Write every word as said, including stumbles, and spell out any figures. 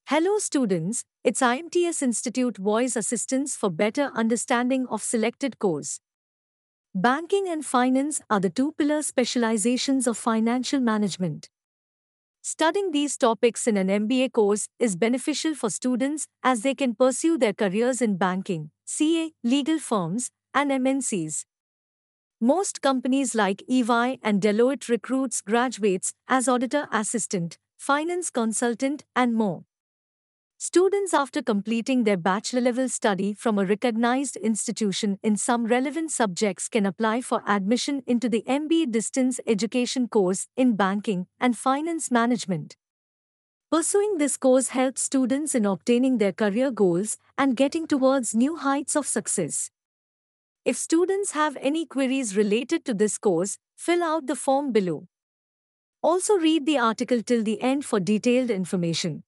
Hello students, it's I M T S Institute Voice Assistance for better understanding of selected course. Banking and finance are the two pillar specializations of financial management. Studying these topics in an M B A course is beneficial for students as they can pursue their careers in banking, C A, legal firms, and M N Cs. Most companies like E Y and Deloitte recruits graduates as auditor assistant, finance consultant, and more. Students, after completing their bachelor level study from a recognized institution in some relevant subjects, can apply for admission into the M B A distance education course in banking and finance management. Pursuing this course helps students in obtaining their career goals and getting towards new heights of success. If students have any queries related to this course, fill out the form below. Also, read the article till the end for detailed information.